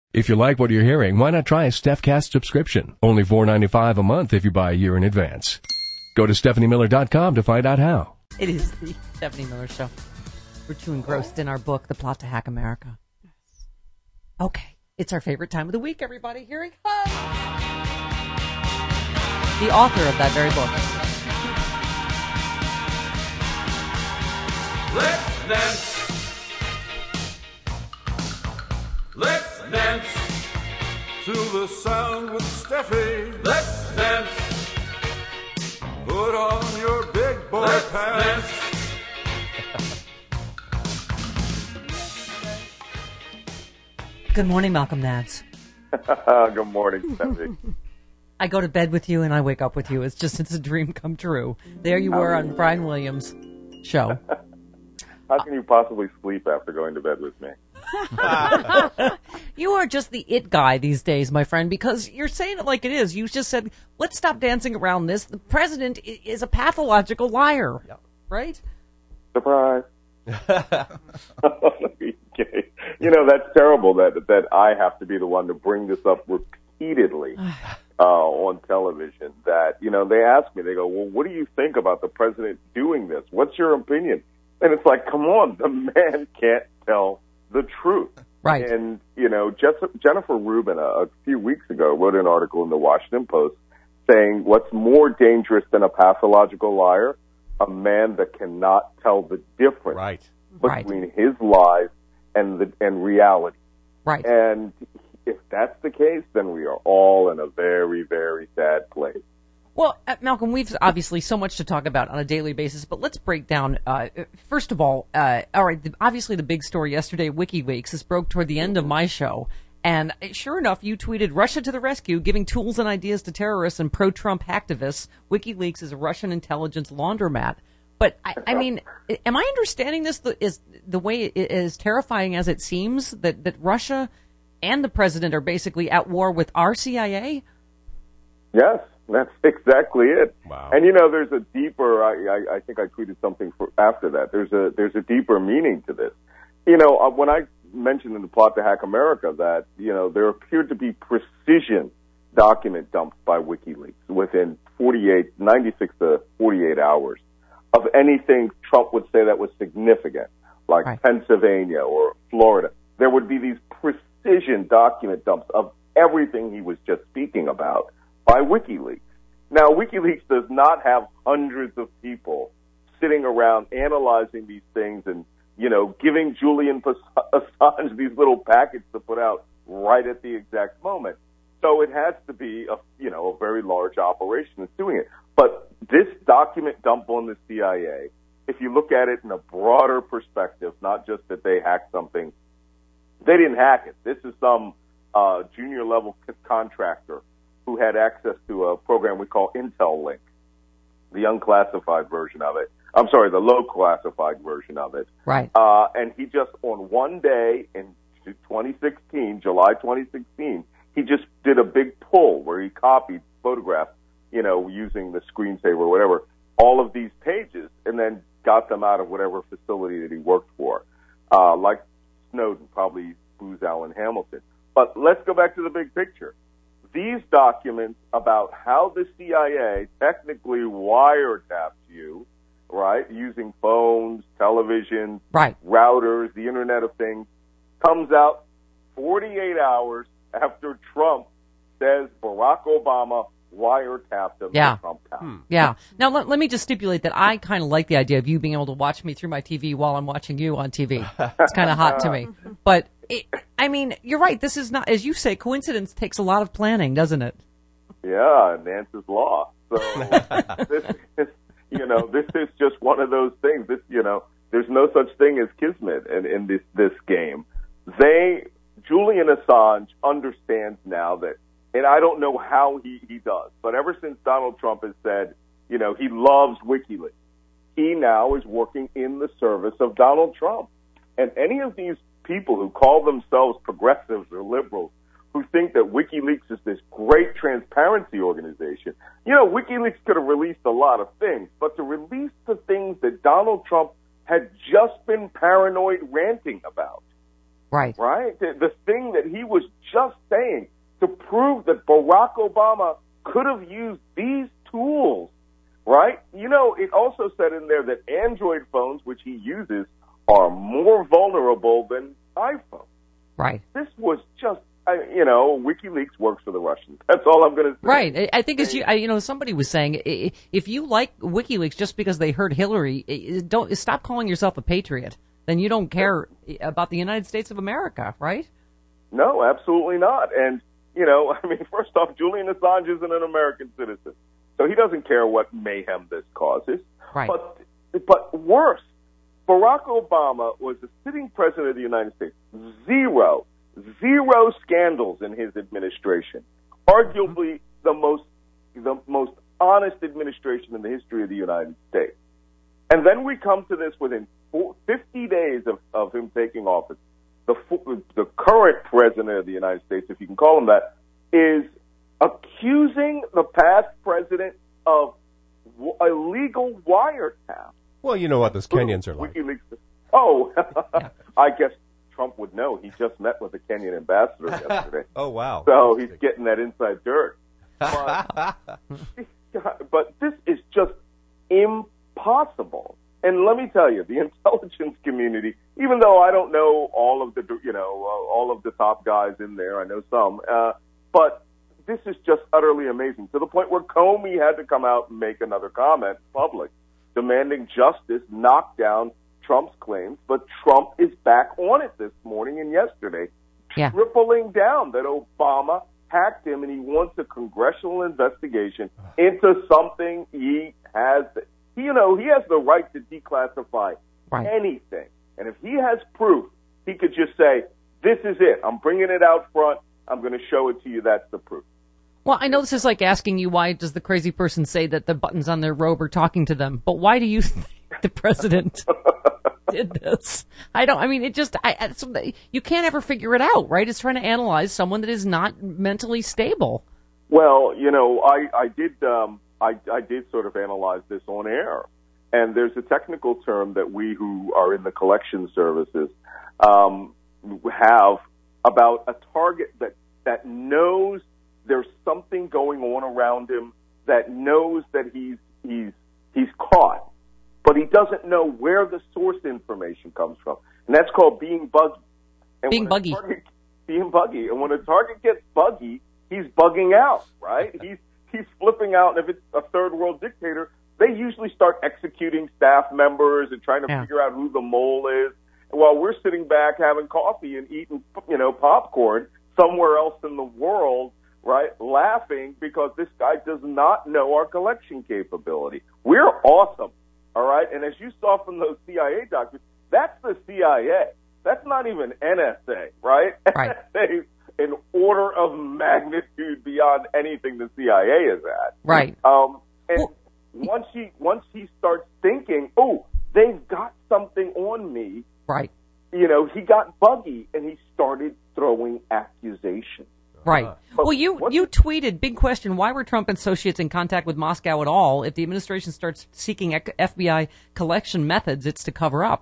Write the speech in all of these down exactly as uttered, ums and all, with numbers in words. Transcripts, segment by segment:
If you like what you're hearing, why not try a StephCast subscription? Only four dollars and ninety-five cents a month if you buy a year in advance. Go to Stephanie Miller dot com to find out how. It is the Stephanie Miller Show. We're too engrossed in our book, The Plot to Hack America. Okay, it's our favorite time of the week, everybody. Here it comes. The author of that very book. Let's dance. Let's dance to the sound with Steffi. Let's dance. Put on your big boy Let's pants. Dance. Good morning, Malcolm Nance. Good morning, Steffi. I go to bed with you and I wake up with you. It's just, it's a dream come true. There you were on Brian Williams' show. How can you possibly sleep after going to bed with me? You are just the it guy these days, my friend, because you're saying it like it is. You just said, let's stop dancing around this. The president is a pathological liar, yeah. Right? Surprise. Okay. You know, that's terrible that that I have to be the one to bring this up repeatedly uh, on television. That, you know, they ask me, they go, well, what do you think about the president doing this? What's your opinion? And it's like, come on, the man can't tell the truth. Right. And, you know, Jess- Jennifer Rubin a, a few weeks ago wrote an article in the Washington Post saying what's more dangerous than a pathological liar? A man that cannot tell the difference right. between right. his lies and the and reality. Right. And if that's the case, then we are all in a very, very sad place. Well, uh, Malcolm, we've obviously so much to talk about on a daily basis, but let's break down, uh, first of all, uh, all right, the, obviously the big story yesterday, WikiLeaks, this broke toward the end of my show, and sure enough, you tweeted, Russia to the rescue, giving tools and ideas to terrorists and pro-Trump hacktivists. WikiLeaks is a Russian intelligence laundromat. But, I, I mean, am I understanding this the, is the way it is terrifying as it seems, that, that Russia and the president are basically at war with our C I A? Yes. That's exactly it. Wow. And, you know, there's a deeper, I, I, I think I tweeted something for, after that. There's a there's a deeper meaning to this. You know, uh, when I mentioned in the Plot to Hack America that, you know, there appeared to be precision document dumps by WikiLeaks within forty-eight, ninety-six to forty-eight hours of anything Trump would say that was significant, like right. Pennsylvania or Florida. There would be these precision document dumps of everything he was just speaking about by WikiLeaks. Now, WikiLeaks does not have hundreds of people sitting around analyzing these things and, you know, giving Julian Assange these little packets to put out right at the exact moment. So it has to be a, you know, a very large operation that's doing it. But this document dump on the C I A, if you look at it in a broader perspective, not just that they hacked something, they didn't hack it. This is some uh, junior level contractor who had access to a program we call Intel Link, the unclassified version of it. I'm sorry, the low classified version of it. Right. Uh, and he just, on one day in twenty sixteen, July twenty sixteen, he just did a big pull where he copied, photographed, you know, using the screensaver or whatever, all of these pages, and then got them out of whatever facility that he worked for. Uh, like Snowden, probably Booz Allen Hamilton. But let's go back to the big picture. These documents about how the C I A technically wiretaps you, right, using phones, television, right. routers, the Internet of Things, comes out forty-eight hours after Trump says Barack Obama wiretapped him yeah. in Trump House. Hmm. Yeah. Now, let, let me just stipulate that I kind of like the idea of you being able to watch me through my T V while I'm watching you on T V. It's kind of hot to me. But, it, I mean, you're right. This is not, as you say, coincidence takes a lot of planning, doesn't it? Yeah, Nance's Law. So, this is, you know, this is just one of those things. This, you know, there's no such thing as kismet in, in this, this game. They, Julian Assange understands now that, and I don't know how he, he does, but ever since Donald Trump has said, you know, he loves WikiLeaks, he now is working in the service of Donald Trump. And any of these people who call themselves progressives or liberals who think that WikiLeaks is this great transparency organization, you know, WikiLeaks could have released a lot of things, but to release the things that Donald Trump had just been paranoid ranting about, Right. Right? The, the thing that he was just saying to prove that Barack Obama could have used these tools, right? You know, it also said in there that Android phones, which he uses, are more vulnerable than iPhones. Right. This was just, I, you know, WikiLeaks works for the Russians. That's all I'm going to say. Right. I think as you, I, you know, somebody was saying, if you like WikiLeaks just because they heard Hillary, don't stop calling yourself a patriot. Then you don't care about the United States of America, right? No, absolutely not. And, you know, I mean, first off, Julian Assange isn't an American citizen, so he doesn't care what mayhem this causes. Right. But, but worse, Barack Obama was the sitting president of the United States. Zero, zero scandals in his administration. Arguably mm-hmm. the most, the most honest administration in the history of the United States. And then we come to this within fifty days of, of him taking office. The, the current president of the United States, if you can call him that, is accusing the past president of illegal wiretap. Well, you know what those Kenyans are like. WikiLeaks. Oh, I guess Trump would know. He just met with the Kenyan ambassador yesterday. Oh, wow. So he's getting that inside dirt. But, but this is just impossible. And let me tell you, the intelligence community, even though I don't know all of the, you know, uh, all of the top guys in there, I know some, uh, but this is just utterly amazing, to the point where Comey had to come out and make another comment in public, demanding justice, knock down Trump's claims. But Trump is back on it this morning and yesterday, yeah. tripling down that Obama hacked him, and he wants a congressional investigation into something he has. You know, he has the right to declassify right. anything. And if he has proof, he could just say, this is it. I'm bringing it out front. I'm going to show it to you. That's the proof. Well, I know this is like asking you, why does the crazy person say that the buttons on their robe are talking to them? But why do you think the president did this? I don't, I mean, it just, I, it's, you can't ever figure it out, right? It's trying to analyze someone that is not mentally stable. Well, you know, I, I did, um, I, I did sort of analyze this on air. And there's a technical term that we who are in the collection services um, have about a target that, that knows there's something going on around him, that knows that he's he's he's caught, but he doesn't know where the source information comes from, and that's called being buggy. And being buggy. Target, being buggy, and when a target gets buggy, he's bugging out, right? he's he's flipping out, and if it's a third world dictator, they usually start executing staff members and trying to yeah. figure out who the mole is. And while we're sitting back having coffee and eating, you know, popcorn somewhere else in the world, right, laughing because this guy does not know our collection capability. We're awesome, all right? And as you saw from those C I A documents, that's the C I A. That's not even N S A, right? Right. N S A, an order of magnitude beyond anything the C I A is at. Right. Um, and well, once he once he starts thinking, oh, they've got something on me, right? You know, he got buggy and he started throwing accusations. Right. Uh, well, you you tweeted, big question, why were Trump associates in contact with Moscow at all? If the administration starts seeking F B I collection methods, it's to cover up.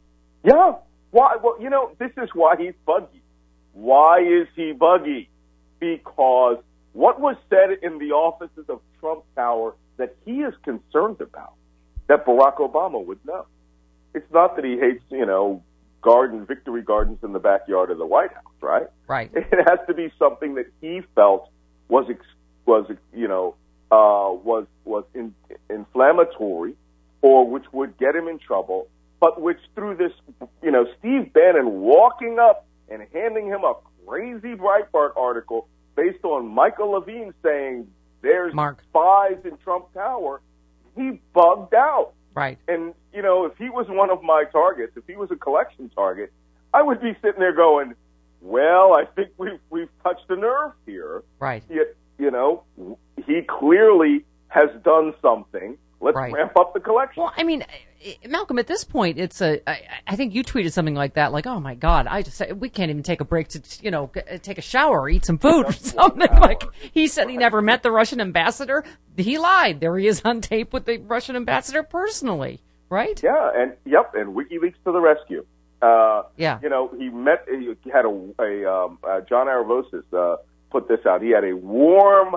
Yeah. Why? Well, you know, this is why he's buggy. Why is he buggy? Because what was said in the offices of Trump Tower that he is concerned about, that Barack Obama would know. It's not that he hates, you know, garden, victory gardens in the backyard of the White House, right? Right. It has to be something that he felt was, was you know, uh, was was in, inflammatory, or which would get him in trouble, but which through this, you know, Steve Bannon walking up and handing him a crazy Breitbart article based on Michael Levine saying there's Mark. spies in Trump Tower, he bugged out. Right. And, you know, if he was one of my targets, if he was a collection target, I would be sitting there going, well, I think we've, we've touched a nerve here. Right. Yet, you know, he clearly has done something. Let's right. ramp up the collection. Well, I mean, Malcolm, at this point, it's a, I, I think you tweeted something like that, like, oh my God, I just, we can't even take a break to, you know, take a shower or eat some food or something. Like, he said he never met the Russian ambassador. He lied. There he is on tape with the Russian ambassador personally, right? Yeah, and, yep, and WikiLeaks to the rescue. Uh, yeah. You know, he met, he had a, a um, uh, John Aravosis uh, put this out. He had a warm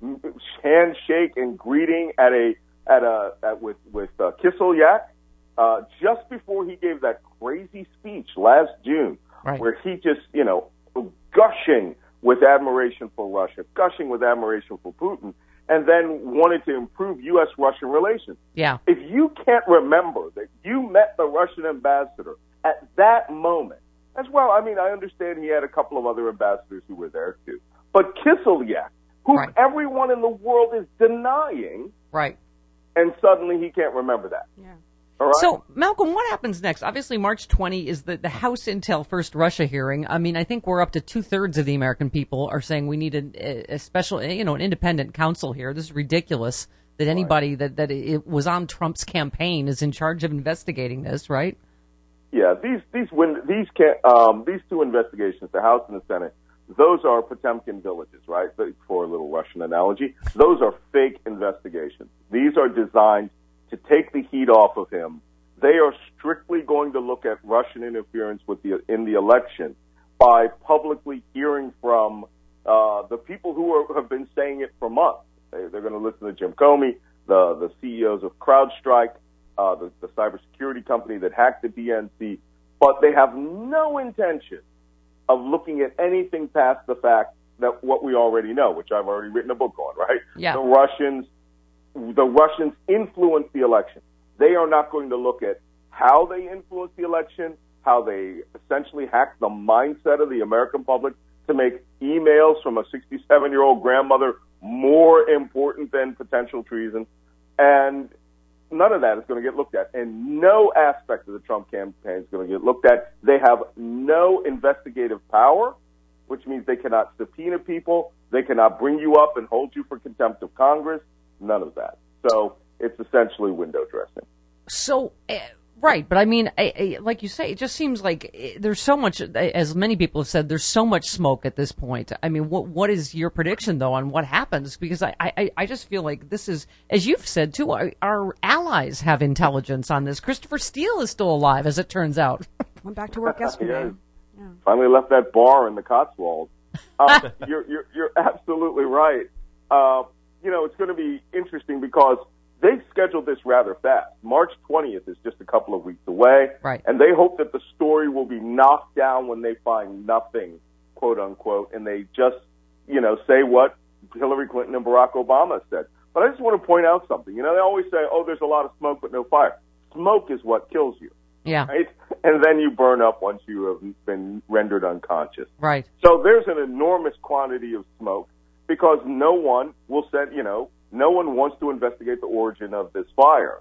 handshake and greeting at a at a at, with with uh, Kislyak uh, just before he gave that crazy speech last June, right. where he just you know gushing with admiration for Russia, gushing with admiration for Putin, and then wanted to improve U S Russian relations. Yeah. If you can't remember that you met the Russian ambassador at that moment, as well, I mean, I understand he had a couple of other ambassadors who were there too, but Kislyak, who right. everyone in the world is denying, right, and suddenly he can't remember that. Yeah. All right? So, Malcolm, what happens next? Obviously, March twentieth is the, the House Intel First Russia hearing. I mean, I think we're up to two-thirds of the American people are saying we need a, a special, you know, an independent counsel here. This is ridiculous that anybody right. that, that it was on Trump's campaign is in charge of investigating this, right? Yeah, these these win, these can, um, these two investigations, the House and the Senate, those are Potemkin villages, right? For a little Russian analogy, those are fake investigations. These are designed to take the heat off of him. They are strictly going to look at Russian interference with the in the election by publicly hearing from uh, the people who are, have been saying it for months. They, they're going to listen to Jim Comey, the the C E Os of CrowdStrike, uh, the, the cybersecurity company that hacked the D N C, but they have no intention of looking at anything past the fact that what we already know, which I've already written a book on, right? Yeah. The Russians, the Russians influenced the election. They are not going to look at how they influenced the election, how they essentially hacked the mindset of the American public to make emails from a sixty-seven-year-old grandmother more important than potential treason. And none of that is going to get looked at. And no aspect of the Trump campaign is going to get looked at. They have no investigative power, which means they cannot subpoena people. They cannot bring you up and hold you for contempt of Congress. None of that. So it's essentially window dressing. So, uh, right, but I mean, I, I, like you say, it just seems like uh, there's so much, as many people have said, there's so much smoke at this point. I mean, what what is your prediction, though, on what happens? Because I, I, I just feel like this is, as you've said, too, our, our allies have intelligence on this. Christopher Steele is still alive, as it turns out. Went back to work yesterday. yeah. Yeah. Finally left that bar in the Cotswolds. Uh, you're, you're, you're absolutely right. Uh, you know, it's going to be interesting because they've scheduled this rather fast. March twentieth is just a couple of weeks away. Right. And they hope that the story will be knocked down when they find nothing, quote unquote, and they just, you know, say what Hillary Clinton and Barack Obama said. But I just want to point out something. You know, they always say, oh, there's a lot of smoke but no fire. Smoke is what kills you. Yeah. Right? And then you burn up once you have been rendered unconscious. Right. So there's an enormous quantity of smoke because no one will send, you know, no one wants to investigate the origin of this fire,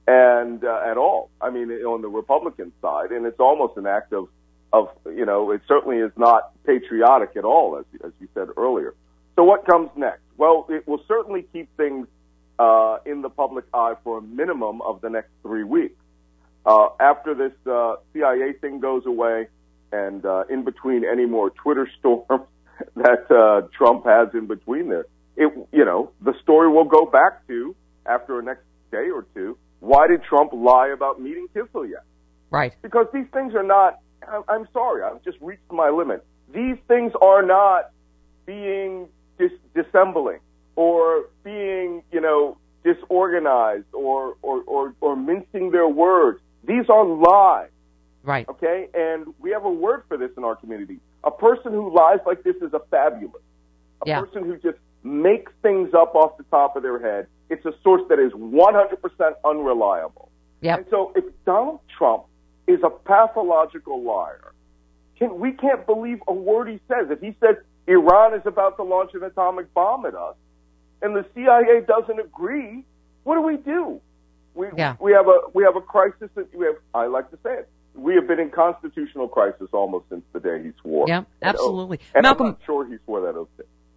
and uh, at all. I mean, on the Republican side, and it's almost an act of, of, you know, it certainly is not patriotic at all, as as you said earlier. So what comes next? Well, it will certainly keep things uh, in the public eye for a minimum of the next three weeks. Uh, after this uh, C I A thing goes away, and uh, in between any more Twitter storms that uh, Trump has in between there, it, you know, the story will go back to, after a next day or two, why did Trump lie about meeting Kislyak? Right. Because these things are not, I'm sorry, I've just reached my limit. These things are not being dis- dissembling or being, you know, disorganized or, or, or, or mincing their words. These are lies. Right. Okay? And we have a word for this in our community. A person who lies like this is a fabulous. A yeah. person who just makes things up off the top of their head. It's a source that is one hundred percent unreliable. Yep. And so if Donald Trump is a pathological liar, can, we can't believe a word he says. If he says Iran is about to launch an atomic bomb at us and the C I A doesn't agree, what do we do? We, yeah. we have a we have a crisis that we have. I like to say it. We have been in constitutional crisis almost since the day he swore. Yeah, absolutely. And Malcolm, I'm not sure he swore that oath.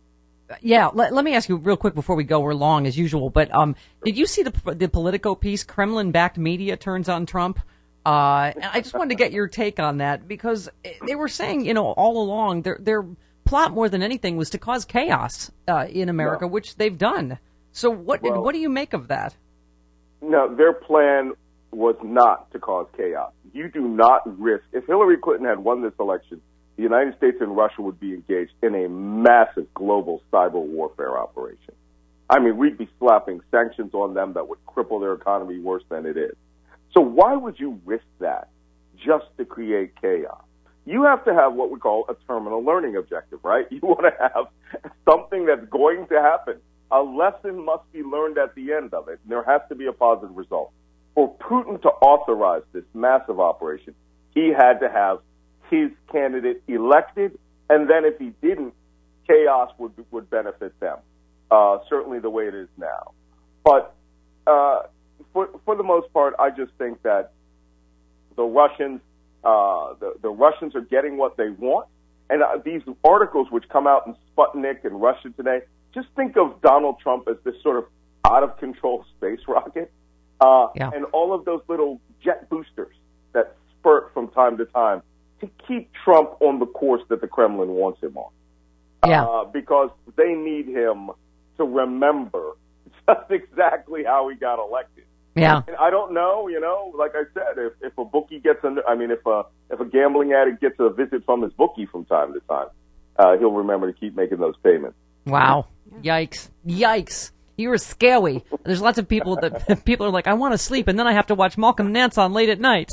Yeah, let, let me ask you real quick before we go. We're long as usual, but um, did you see the the Politico piece? Kremlin-backed media turns on Trump. Uh, and I just wanted to get your take on that because they were saying, you know, all along their their plot more than anything was to cause chaos uh, in America, no. which they've done. So what well, what do you make of that? No, their plan was not to cause chaos. You do not risk, if Hillary Clinton had won this election, the United States and Russia would be engaged in a massive global cyber warfare operation. I mean, we'd be slapping sanctions on them that would cripple their economy worse than it is. So why would you risk that just to create chaos? You have to have what we call a terminal learning objective, right? You want to have something that's going to happen. A lesson must be learned at the end of it, and there has to be a positive result. For Putin to authorize this massive operation, he had to have his candidate elected, and then if he didn't, chaos would would benefit them, uh, certainly the way it is now. But uh, for for the most part, I just think that the Russians uh, the the Russians are getting what they want, and uh, these articles which come out in Sputnik and Russia Today, just think of Donald Trump as this sort of out of control space rocket. Uh, yeah. And all of those little jet boosters that spurt from time to time to keep Trump on the course that the Kremlin wants him on. Yeah. Uh, because they need him to remember just exactly how he got elected. Yeah. And I don't know, you know, like I said, if, if a bookie gets, under, I mean, if a, if a gambling addict gets a visit from his bookie from time to time, uh, he'll remember to keep making those payments. Wow. Yikes. Yikes. You were scary. There's lots of people that people are like, I want to sleep, and then I have to watch Malcolm Nance on late at night.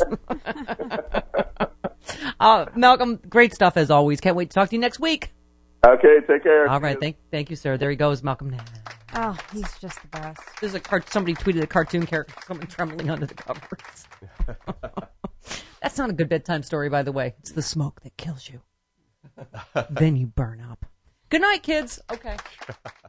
uh, Malcolm, great stuff as always. Can't wait to talk to you next week. Okay, take care. All right, thank thank you, sir. There he goes, Malcolm Nance. Oh, he's just the best. There's a car- somebody tweeted a cartoon character, someone trembling under the covers. That's not a good bedtime story, by the way. It's the smoke that kills you. Then you burn up. Good night, kids. Okay.